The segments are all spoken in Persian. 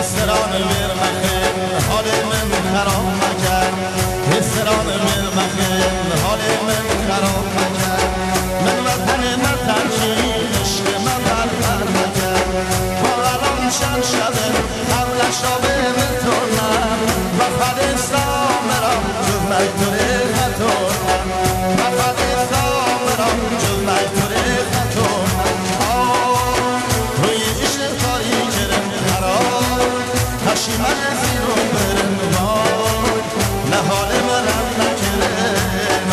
سران میر مخیم حال من خراب مکن سران میر مخیم حال من خراب مکن من وطن من ترکیم عشق من برپر مکن با الان چند شبه قبل شابه میتونم و فرستام را جز مکتوره خطورم و فرستام را جز مکتوره خطورم روی عشق کاری کرم قرار پشیمن زیرو برم وای نه حال منم نکرم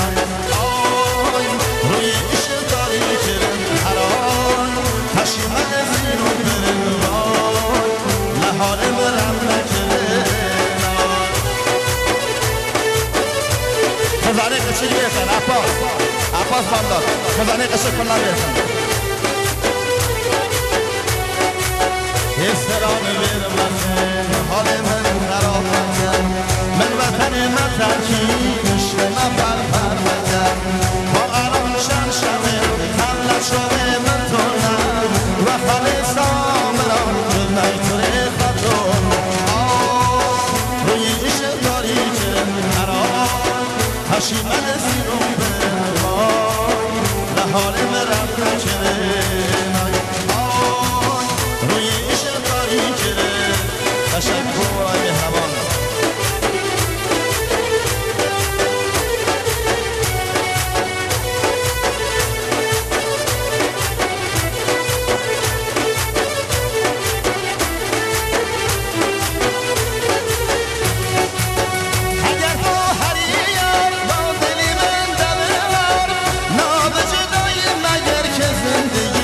روی عشق کاری کرم قرار پشیمن زیرو برم وای نه حال منم نکرم خزانه قصه بیرسن عباس باندار خزانه قصه کنن بیرسن سران میر مخیم حال من خراب مکن من وطن من ترکیم عشق من برپر مکن با آرام چند شبه خلت شده من تونم و خالصام را جز مکتوره خطورم روی عشق داری که قرار پشیمن زیرو برم وای نه حال مرم نکرم روی عشق داری که تشکر مهربان اگر تو هریار با دلی من دمار نابجدای مگر که زندگی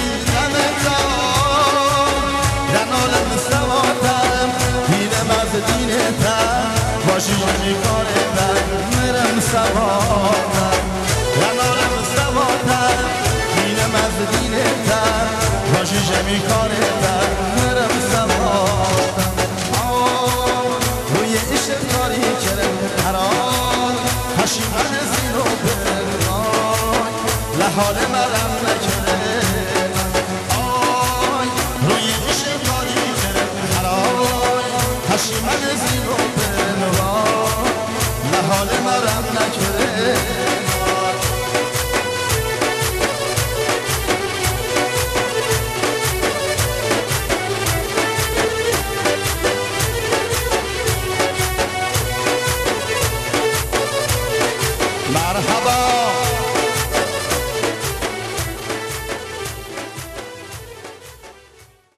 دمدار در عالم سواتم دیدم از دینتم باشی جمی کارتم میرم سواتم در عالم سواتم دیدم از دینتم باشی جمی کارتم میرم سواتم روی عشق کاری کرم قرار پشیمن زیرو برای لحال مرم نکرم روی عشق کاری کرم قرار پشیمن زیرو برای لحال مرم نکرم